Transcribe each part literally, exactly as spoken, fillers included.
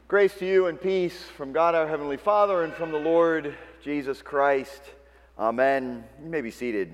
Grace to you and peace from God our Heavenly Father and from the Lord Jesus Christ. Amen. You may be seated.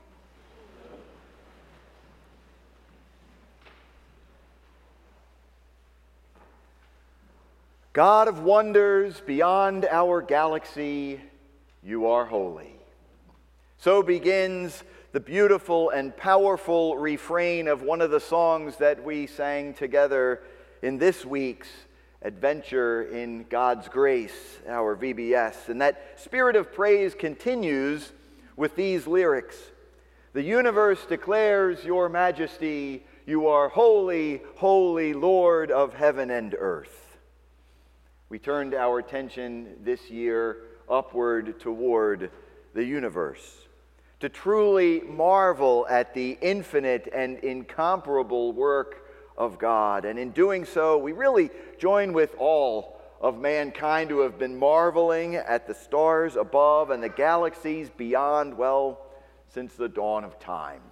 God of wonders beyond our galaxy, you are holy. So begins the beautiful and powerful refrain of one of the songs that we sang together in this week's Adventure in God's Grace, our V B S. And that spirit of praise continues with these lyrics. The universe declares your majesty. You are holy, holy Lord of heaven and earth. We turned our attention this year upward toward the universe, to truly marvel at the infinite and incomparable work of God. And in doing so, we really join with all of mankind who have been marveling at the stars above and the galaxies beyond, well, since the dawn of time.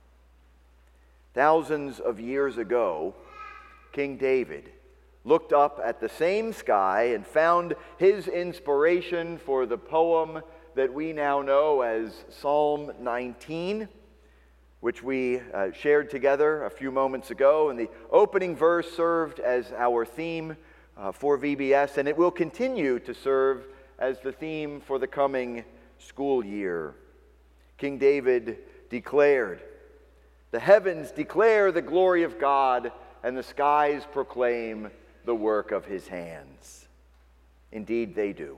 Thousands of years ago, King David looked up at the same sky and found his inspiration for the poem that we now know as Psalm nineteen, which we uh, shared together a few moments ago. And the opening verse served as our theme uh, for V B S, and it will continue to serve as the theme for the coming school year. King David declared, "The heavens declare the glory of God, and the skies proclaim the work of his hands." Indeed, they do.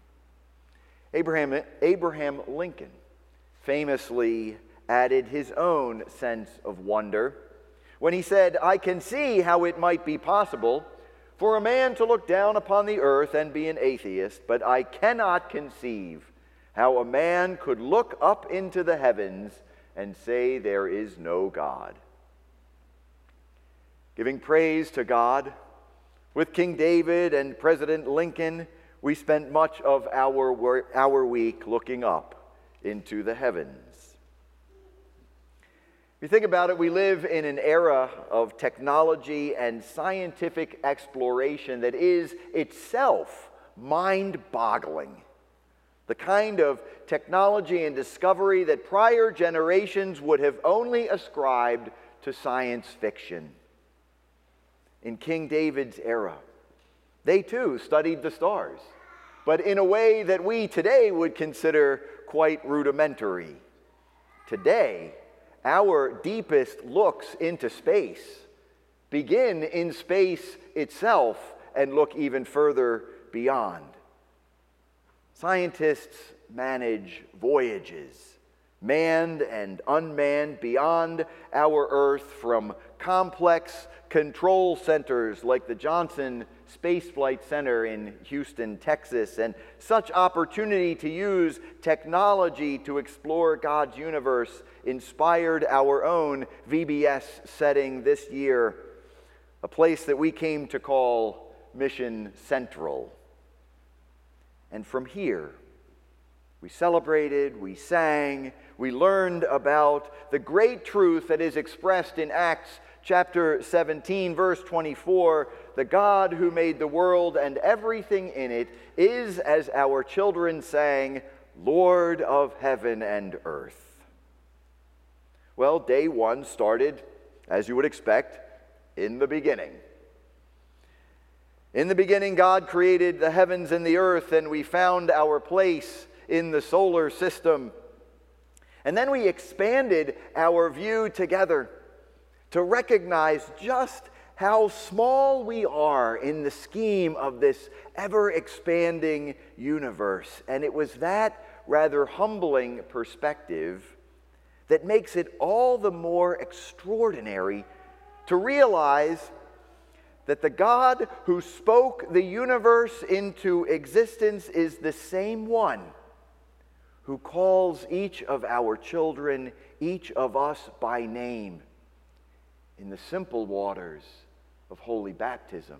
Abraham, Abraham Lincoln famously added his own sense of wonder when he said, "I can see how it might be possible for a man to look down upon the earth and be an atheist, but I cannot conceive how a man could look up into the heavens and say there is no God." Giving praise to God, with King David and President Lincoln, we spent much of our, our week looking up into the heavens. If you think about it, we live in an era of technology and scientific exploration that is itself mind-boggling. The kind of technology and discovery that prior generations would have only ascribed to science fiction. In King David's era, they too studied the stars, but in a way that we today would consider quite rudimentary. Today, our deepest looks into space begin in space itself and look even further beyond. Scientists manage voyages, manned and unmanned, beyond our Earth from complex control centers like the Johnson Space Flight Center in Houston, Texas, and such opportunity to use technology to explore God's universe inspired our own V B S setting this year, a place that we came to call Mission Central. And from here, we celebrated, we sang, we learned about the great truth that is expressed in Acts chapter seventeen, verse twenty-four, "The God who made the world and everything in it is, as our children sang, Lord of heaven and earth." Well, day one started, as you would expect, in the beginning. In the beginning, God created the heavens and the earth, and we found our place in the solar system. And then we expanded our view together to recognize just how small we are in the scheme of this ever-expanding universe. And it was that rather humbling perspective that makes it all the more extraordinary to realize that the God who spoke the universe into existence is the same one who calls each of our children, each of us by name, in the simple waters of holy baptism.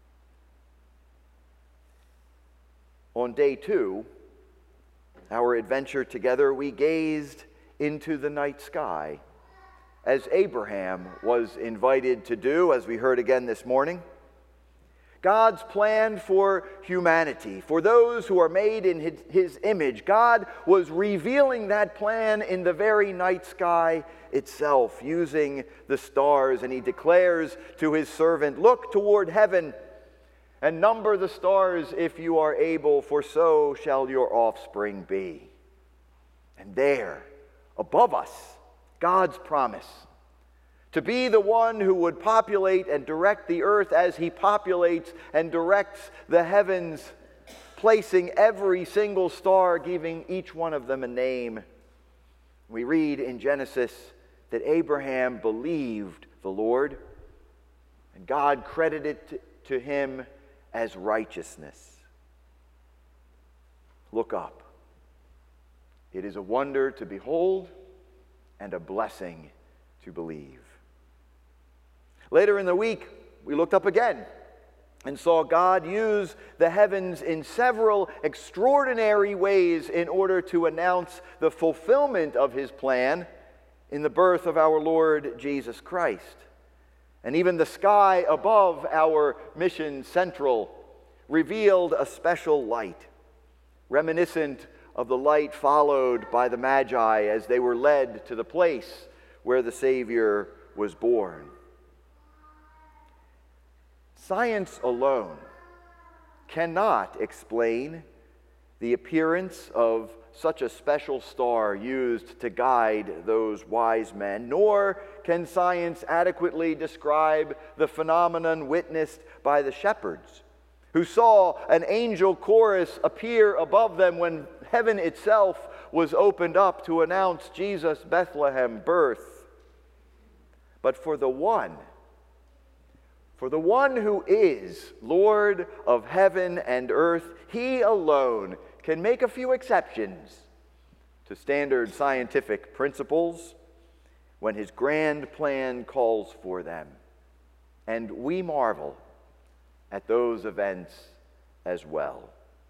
On day two, our adventure together, we gazed into the night sky, as Abraham was invited to do, as we heard again this morning. God's plan for humanity, for those who are made in his, his image. God was revealing that plan in the very night sky itself, using the stars. And he declares to his servant, "Look toward heaven and number the stars if you are able, for so shall your offspring be." And there, above us, God's promise to be the one who would populate and direct the earth as he populates and directs the heavens, placing every single star, giving each one of them a name. We read in Genesis that Abraham believed the Lord, and God credited it to him as righteousness. Look up. It is a wonder to behold and a blessing to believe. Later in the week, we looked up again and saw God use the heavens in several extraordinary ways in order to announce the fulfillment of his plan in the birth of our Lord Jesus Christ. And even the sky above our mission central revealed a special light, reminiscent of the light followed by the Magi as they were led to the place where the Savior was born. Science alone cannot explain the appearance of such a special star used to guide those wise men, nor can science adequately describe the phenomenon witnessed by the shepherds, who saw an angel chorus appear above them when heaven itself was opened up to announce Jesus' Bethlehem birth. But for the one For the one who is Lord of heaven and earth, he alone can make a few exceptions to standard scientific principles when his grand plan calls for them. And we marvel at those events as well.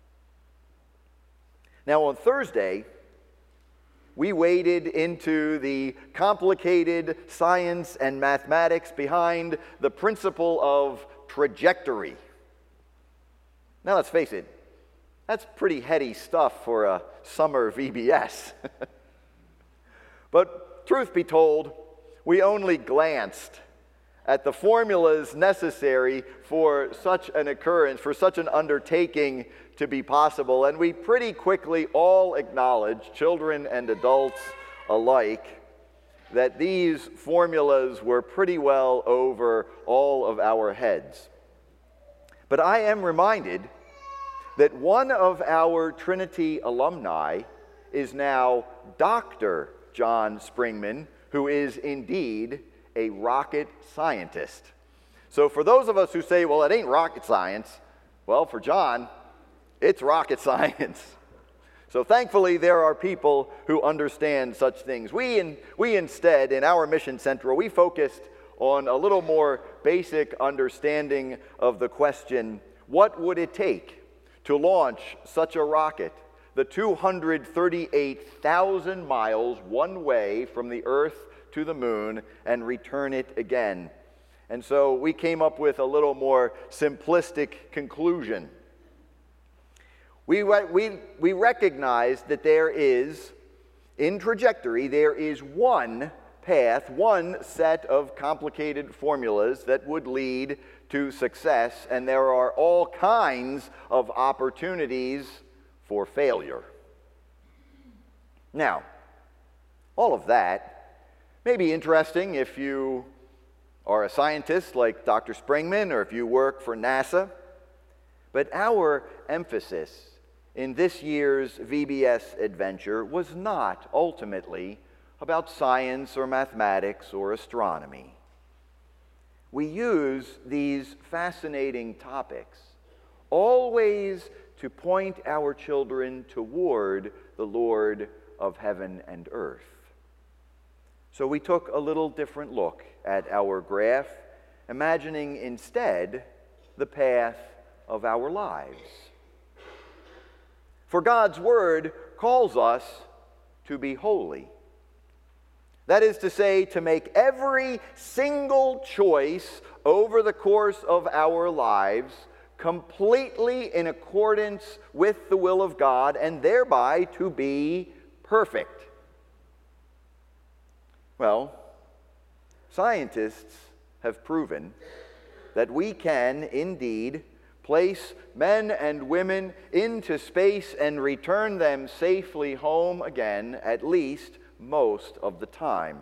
Now, on Thursday, we waded into the complicated science and mathematics behind the principle of trajectory. Now, let's face it, that's pretty heady stuff for a summer V B S. But truth be told, we only glanced at the formulas necessary for such an occurrence, for such an undertaking to be possible. And we pretty quickly all acknowledged, children and adults alike, that these formulas were pretty well over all of our heads. But I am reminded that one of our Trinity alumni is now Doctor John Springman, who is indeed a rocket scientist. So for those of us who say, well, it ain't rocket science, well, for John, it's rocket science. So thankfully, there are people who understand such things. We, in, we instead, in our Mission Central, we focused on a little more basic understanding of the question, what would it take to launch such a rocket, the two hundred thirty-eight thousand miles one way from the Earth to the moon, and return it again? And so we came up with a little more simplistic conclusion. We, we, we recognize that there is, in trajectory, there is one path, one set of complicated formulas that would lead to success, and there are all kinds of opportunities for failure. Now, all of that may be interesting if you are a scientist like Doctor Springman or if you work for NASA, but our emphasis in this year's V B S adventure was not ultimately about science or mathematics or astronomy. We use these fascinating topics always to point our children toward the Lord of heaven and earth. So we took a little different look at our graph, imagining instead the path of our lives. For God's Word calls us to be holy. That is to say, to make every single choice over the course of our lives completely in accordance with the will of God, and thereby to be perfect. Well, scientists have proven that we can indeed place men and women into space and return them safely home again, at least most of the time.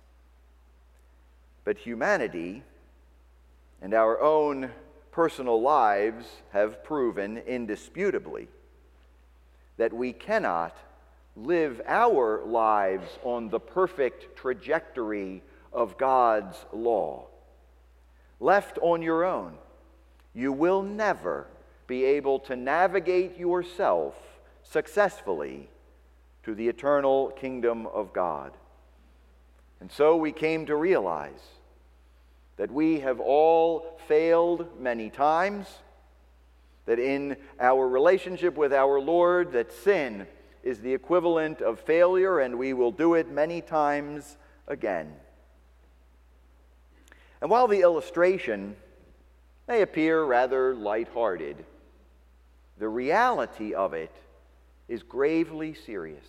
But humanity and our own personal lives have proven indisputably that we cannot live our lives on the perfect trajectory of God's law. Left on your own, you will never be able to navigate yourself successfully to the eternal kingdom of God. And so we came to realize that we have all failed many times, that in our relationship with our Lord, that sin is the equivalent of failure, and we will do it many times again. And while the illustration may appear rather lighthearted, the reality of it is gravely serious.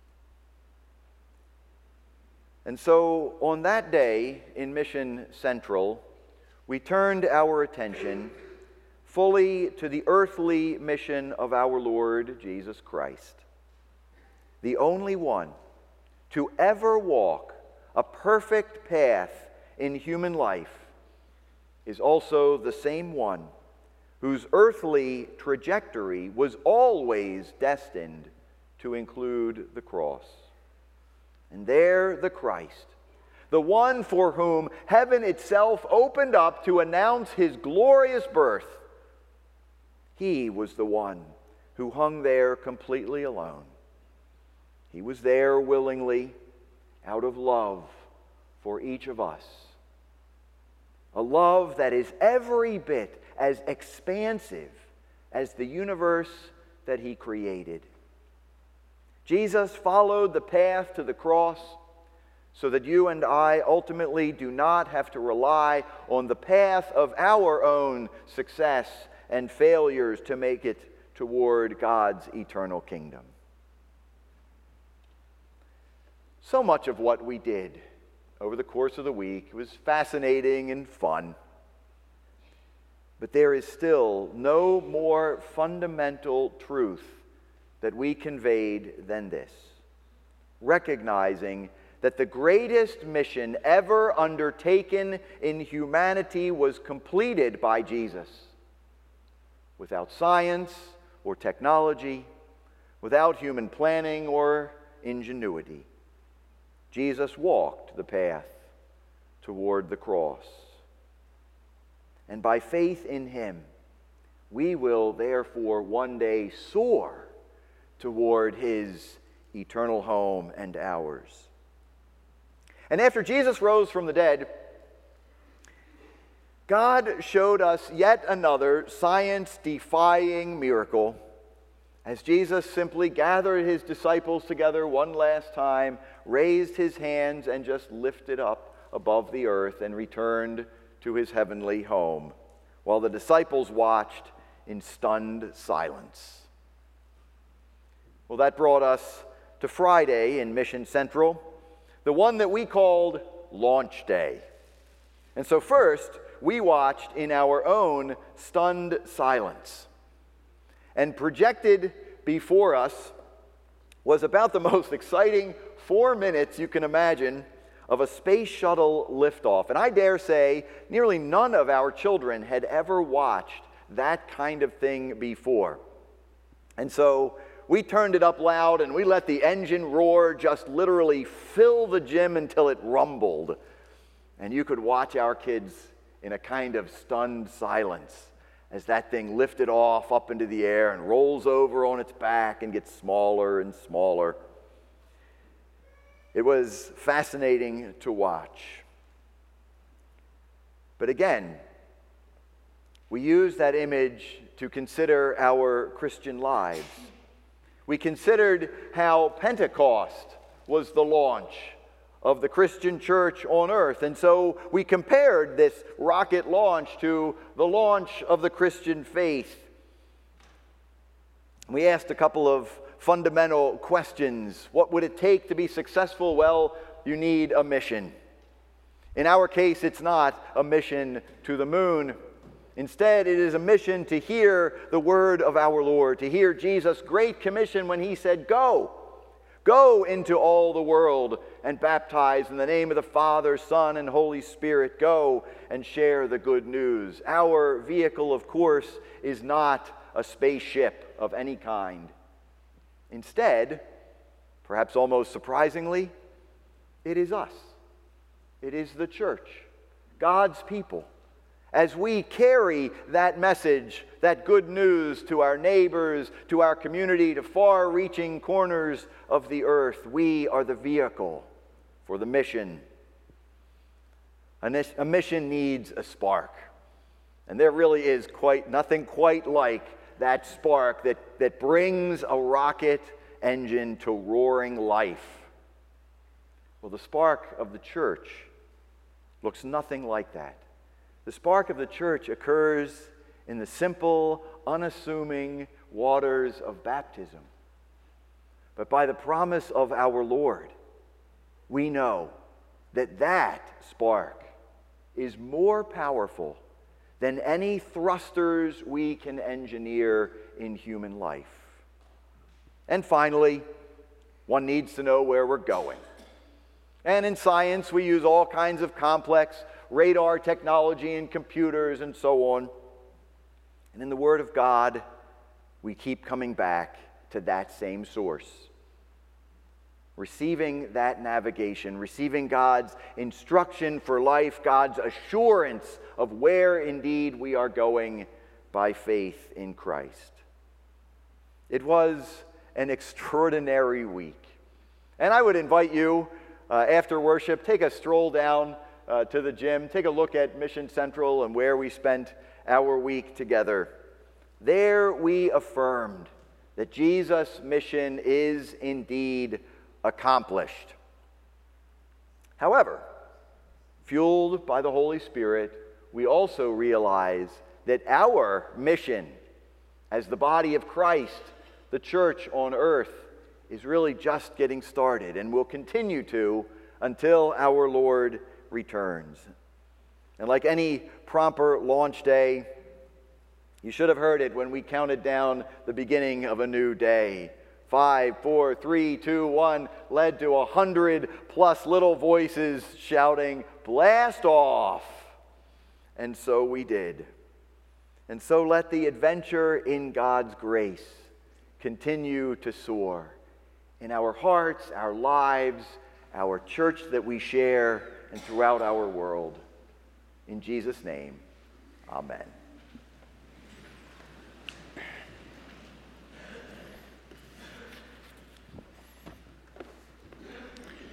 And so, on that day in Mission Central, we turned our attention fully to the earthly mission of our Lord Jesus Christ, the only one to ever walk a perfect path in human life, is also the same one whose earthly trajectory was always destined to include the cross. And there the Christ, the one for whom heaven itself opened up to announce his glorious birth, he was the one who hung there completely alone. He was there willingly, out of love for each of us. A love that is every bit as expansive as the universe that he created. Jesus followed the path to the cross so that you and I ultimately do not have to rely on the path of our own success and failures to make it toward God's eternal kingdom. So much of what we did over the course of the week was fascinating and fun. But there is still no more fundamental truth that we conveyed than this, recognizing that the greatest mission ever undertaken in humanity was completed by Jesus. Without science or technology, without human planning or ingenuity, Jesus walked the path toward the cross. And by faith in him, we will therefore one day soar toward his eternal home and ours. And after Jesus rose from the dead, God showed us yet another science-defying miracle as Jesus simply gathered his disciples together one last time, raised his hands, and just lifted up above the earth and returned to his heavenly home, while the disciples watched in stunned silence. Well, that brought us to Friday in Mission Central, the one that we called Launch Day. And so first, we watched in our own stunned silence. And projected before us was about the most exciting four minutes you can imagine of a space shuttle liftoff. And I dare say nearly none of our children had ever watched that kind of thing before. And so we turned it up loud and we let the engine roar just literally fill the gym until it rumbled. And you could watch our kids in a kind of stunned silence as that thing lifted off up into the air and rolls over on its back and gets smaller and smaller. It was fascinating to watch. But again, we use that image to consider our Christian lives. We considered how Pentecost was the launch of the Christian church on earth. And so we compared this rocket launch to the launch of the Christian faith. We asked a couple of fundamental questions. What would it take to be successful? Well, you need a mission. In our case, it's not a mission to the moon. Instead, it is a mission to hear the word of our Lord, to hear Jesus' great commission when he said, "Go, go into all the world and baptize in the name of the Father, Son, and Holy Spirit. Go and share the good news." Our vehicle, of course, is not a spaceship of any kind. Instead, perhaps almost surprisingly, it is us. It is the church, God's people. As we carry that message, that good news to our neighbors, to our community, to far-reaching corners of the earth, we are the vehicle for the mission. A mission needs a spark. And there really is quite nothing quite like that spark that, that brings a rocket engine to roaring life. Well, the spark of the church looks nothing like that. The spark of the church occurs in the simple, unassuming waters of baptism. But by the promise of our Lord, we know that that spark is more powerful than any thrusters we can engineer in human life. And finally, one needs to know where we're going. And in science, we use all kinds of complex radar technology and computers and so on. And in the Word of God, we keep coming back to that same source. Receiving that navigation, receiving God's instruction for life, God's assurance of where indeed we are going by faith in Christ. It was an extraordinary week. And I would invite you, uh, after worship, take a stroll down uh, to the gym, take a look at Mission Central and where we spent our week together. There we affirmed that Jesus' mission is indeed accomplished. However, fueled by the Holy Spirit, we also realize that our mission as the body of Christ, the church on earth, is really just getting started and will continue to until our Lord returns. And like any proper launch day, you should have heard it when we counted down the beginning of a new day. Five, four, three, two, one, led to a hundred plus little voices shouting, "Blast off!" And so we did. And so let the adventure in God's grace continue to soar in our hearts, our lives, our church that we share, and throughout our world. In Jesus' name, amen.